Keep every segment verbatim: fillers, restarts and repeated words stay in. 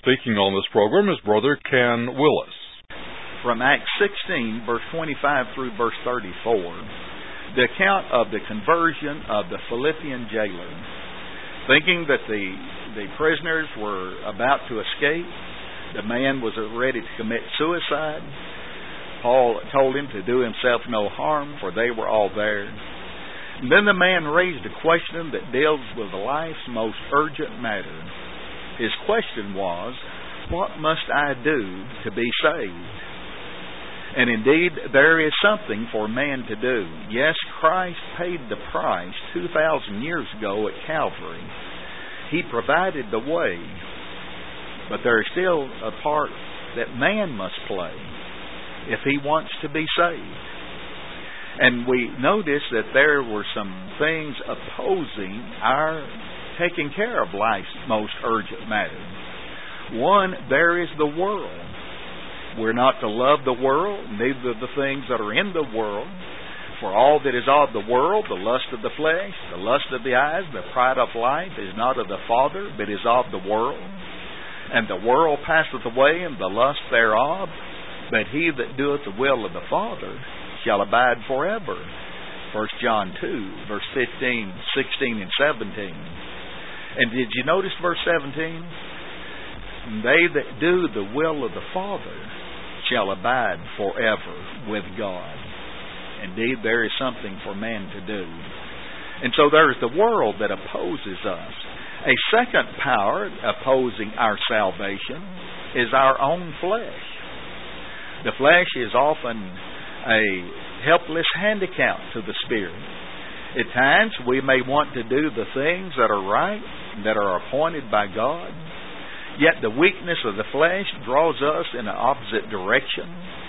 Speaking on this program is Brother Ken Willis. From Acts sixteen, verse twenty-five through verse thirty-four, the account of the conversion of the Philippian jailer. Thinking that the, the prisoners were about to escape, the man was ready to commit suicide. Paul told him to do himself no harm, for they were all there. And then the man raised a question that deals with life's most urgent matter. His question was, what must I do to be saved? And indeed, there is something for man to do. Yes, Christ paid the price two thousand years ago at Calvary. He provided the way. But there is still a part that man must play if he wants to be saved. And we noticed that there were some things opposing our taking care of life's most urgent matter. One, there is the world. We're not to love the world, neither the things that are in the world. For all that is of the world, the lust of the flesh, the lust of the eyes, the pride of life, is not of the Father, but is of the world. And the world passeth away, and the lust thereof, but he that doeth the will of the Father shall abide forever. First John two, verse fifteen, sixteen, and seventeen. And did you notice verse seventeen? They that do the will of the Father shall abide forever with God. Indeed, there is something for man to do. And so there is the world that opposes us. A second power opposing our salvation is our own flesh. The flesh is often a helpless handicap to the Spirit. At times, we may want to do the things that are right, that are appointed by God, yet the weakness of the flesh draws us in an opposite direction.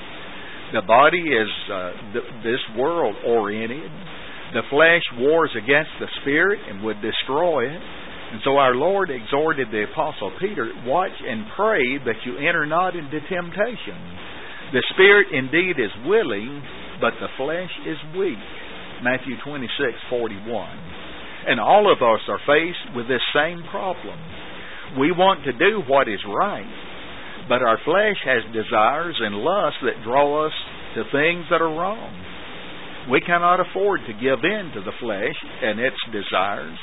The body is uh, th- this world-oriented. The flesh wars against the Spirit and would destroy it. And so our Lord exhorted the Apostle Peter, watch and pray that you enter not into temptation. The Spirit indeed is willing, but the flesh is weak. Matthew twenty-six forty-one. And all of us are faced with this same problem. We want to do what is right, but our flesh has desires and lusts that draw us to things that are wrong. We cannot afford to give in to the flesh and its desires.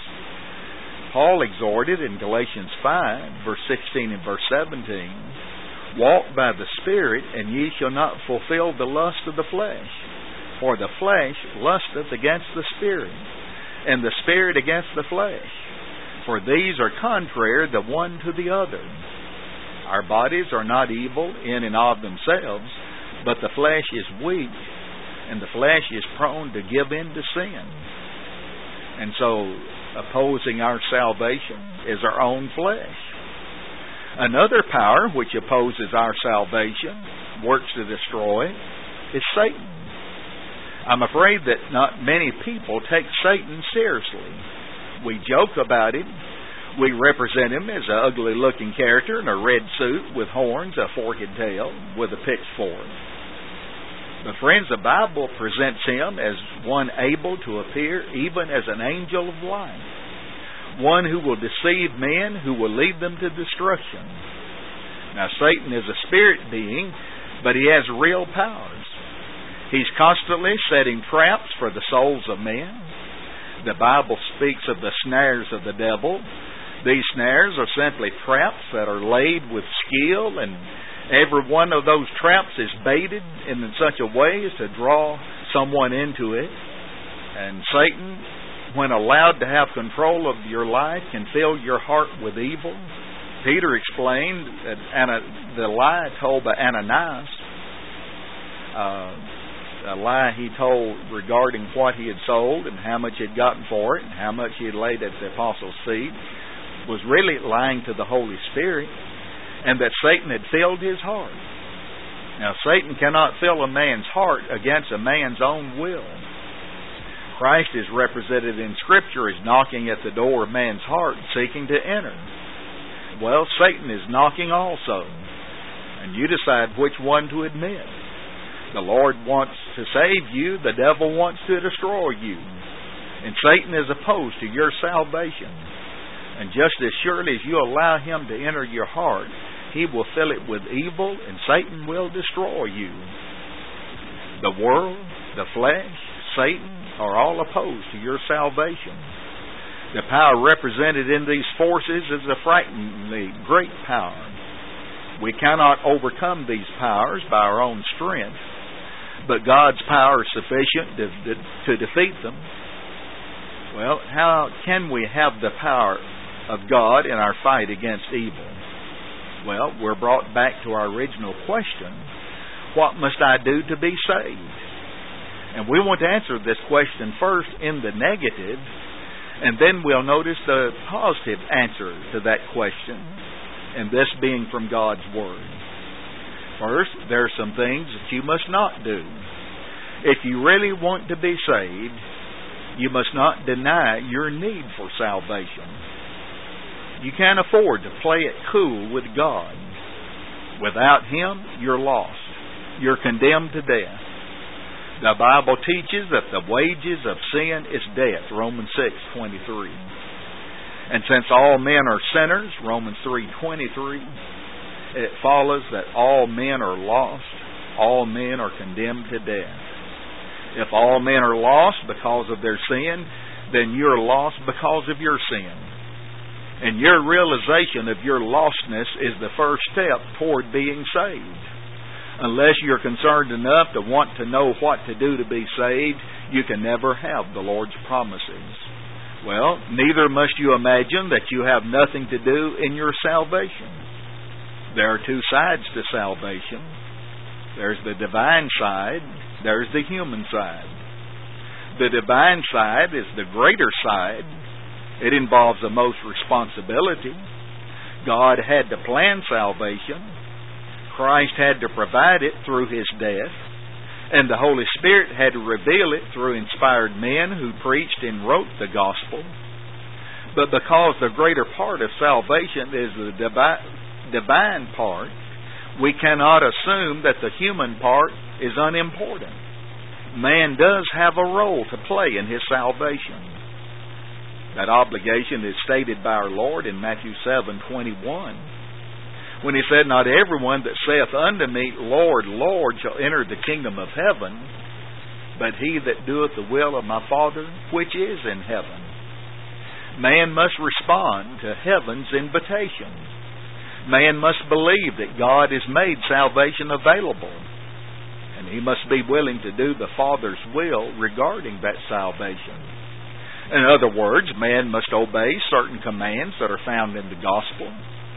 Paul exhorted in Galatians five, verse sixteen and verse seventeen, walk by the Spirit, and ye shall not fulfill the lust of the flesh. For the flesh lusteth against the Spirit, and the Spirit against the flesh. For these are contrary the one to the other. Our bodies are not evil in and of themselves, but the flesh is weak, and the flesh is prone to give in to sin. And so, opposing our salvation is our own flesh. Another power which opposes our salvation, works to destroy, is Satan. I'm afraid that not many people take Satan seriously. We joke about him. We represent him as an ugly-looking character in a red suit with horns, a forked tail, with a pitchfork. But friends, the Bible presents him as one able to appear even as an angel of light. One who will deceive men, who will lead them to destruction. Now, Satan is a spirit being, but he has real powers. He's constantly setting traps for the souls of men. The Bible speaks of the snares of the devil. These snares are simply traps that are laid with skill, and every one of those traps is baited in such a way as to draw someone into it. And Satan, when allowed to have control of your life, can fill your heart with evil. Peter explained that the lie told by Ananias, uh, a lie he told regarding what he had sold and how much he had gotten for it and how much he had laid at the apostles' feet, was really lying to the Holy Spirit, and that Satan had filled his heart. Now, Satan cannot fill a man's heart against a man's own will. Christ is represented in Scripture as knocking at the door of man's heart, seeking to enter. Well, Satan is knocking also, and you decide which one to admit. The Lord wants to save you. The devil wants to destroy you. And Satan is opposed to your salvation. And just as surely as you allow him to enter your heart, He will fill it with evil, and Satan will destroy you. The world, the flesh, Satan are all opposed to your salvation. The power represented in these forces is a frighteningly great power. We cannot overcome these powers by our own strength, but God's power is sufficient to, to, to defeat them. Well, how can we have the power of God in our fight against evil? Well, we're brought back to our original question, what must I do to be saved? And we want to answer this question first in the negative, and then we'll notice the positive answer to that question, and this being from God's Word. First, there are some things that you must not do. If you really want to be saved, you must not deny your need for salvation. You can't afford to play it cool with God. Without Him, you're lost. You're condemned to death. The Bible teaches that the wages of sin is death, Romans six twenty-three. And since all men are sinners, Romans three twenty-three, it follows that all men are lost, all men are condemned to death. If all men are lost because of their sin, then you're lost because of your sin. And your realization of your lostness is the first step toward being saved. Unless you're concerned enough to want to know what to do to be saved, you can never have the Lord's promises. Well, neither must you imagine that you have nothing to do in your salvation. There are two sides to salvation. There's the divine side, there's the human side. The divine side is the greater side. It involves the most responsibility. God had to plan salvation. Christ had to provide it through His death, and the Holy Spirit had to reveal it through inspired men who preached and wrote the gospel. But because the greater part of salvation is the divi- divine part, we cannot assume that the human part is unimportant. Man does have a role to play in his salvation. That obligation is stated by our Lord in Matthew seven twenty-one. When He said, not everyone that saith unto me, Lord, Lord, shall enter the kingdom of heaven, but he that doeth the will of my Father which is in heaven. Man must respond to heaven's invitation. Man must believe that God has made salvation available, and he must be willing to do the Father's will regarding that salvation. In other words, man must obey certain commands that are found in the gospel.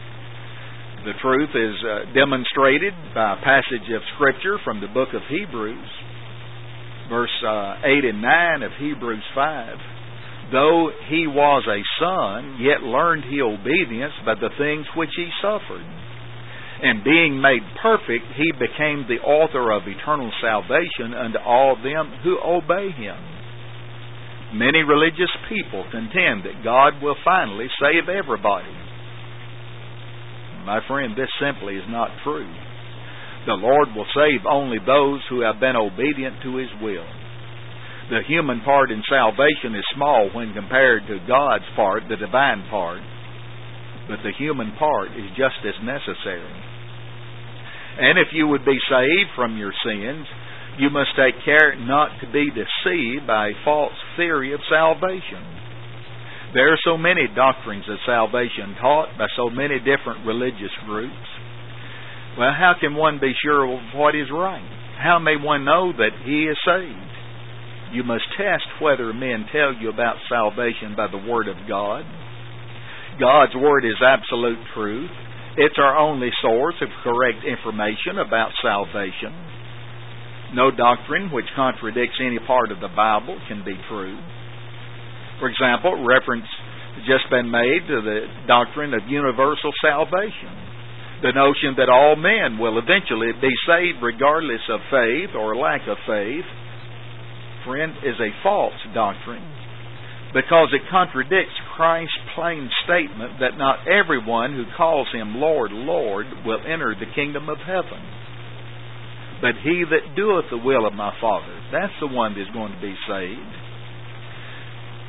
The truth is uh, demonstrated by a passage of Scripture from the book of Hebrews, verse uh, eight and nine of Hebrews five. Though he was a son, yet learned he obedience by the things which he suffered. And being made perfect, he became the author of eternal salvation unto all them who obey him. Many religious people contend that God will finally save everybody. My friend, this simply is not true. The Lord will save only those who have been obedient to His will. The human part in salvation is small when compared to God's part, the divine part. But the human part is just as necessary. And if you would be saved from your sins, you must take care not to be deceived by a false theory of salvation. There are so many doctrines of salvation taught by so many different religious groups. Well, how can one be sure of what is right? How may one know that he is saved? You must test whether men tell you about salvation by the Word of God. God's Word is absolute truth. It's our only source of correct information about salvation. No doctrine which contradicts any part of the Bible can be true. For example, reference has just been made to the doctrine of universal salvation. The notion that all men will eventually be saved regardless of faith or lack of faith, friend, is a false doctrine because it contradicts Christ's plain statement that not everyone who calls Him Lord, Lord will enter the kingdom of heaven. But he that doeth the will of my Father, that's the one that's going to be saved.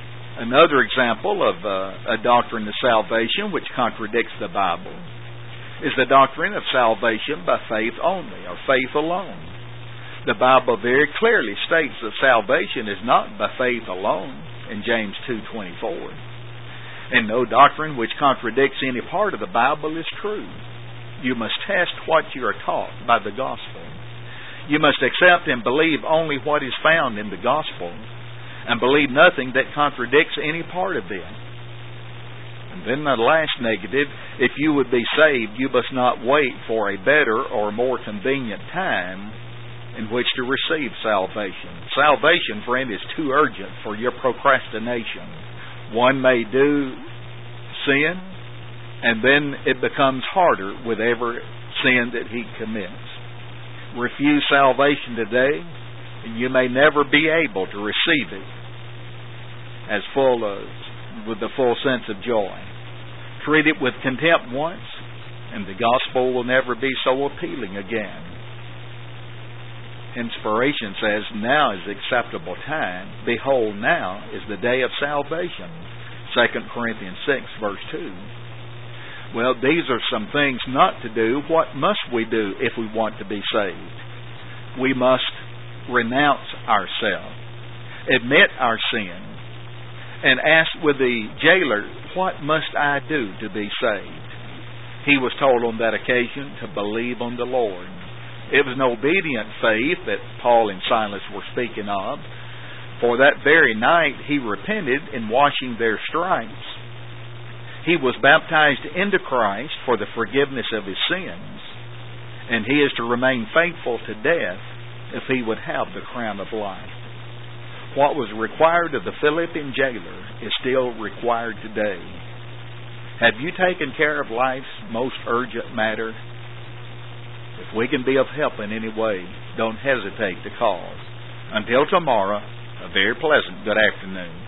Another example of uh, a doctrine of salvation which contradicts the Bible is the doctrine of salvation by faith only, or faith alone. The Bible very clearly states that salvation is not by faith alone in James two twenty-four. And no doctrine which contradicts any part of the Bible is true. You must test what you are taught by the gospel. You must accept and believe only what is found in the gospel, and believe nothing that contradicts any part of it. And then the last negative, if you would be saved, you must not wait for a better or more convenient time in which to receive salvation. Salvation, friend, is too urgent for your procrastination. One may do sin, and then it becomes harder with every sin that he commits. Refuse salvation today, and you may never be able to receive it as full of, with the full sense of joy. Treat it with contempt once, and the gospel will never be so appealing again. Inspiration says, now is the acceptable time. Behold, now is the day of salvation. Second Corinthians six, verse two. Well, these are some things not to do. What must we do if we want to be saved? We must renounce ourselves, admit our sin, and ask with the jailer, what must I do to be saved? He was told on that occasion to believe on the Lord. It was an obedient faith that Paul and Silas were speaking of. For that very night he repented in washing their stripes. He was baptized into Christ for the forgiveness of his sins, and he is to remain faithful to death if he would have the crown of life. What was required of the Philippian jailer is still required today. Have you taken care of life's most urgent matter? If we can be of help in any way, don't hesitate to call. Until tomorrow, a very pleasant good afternoon.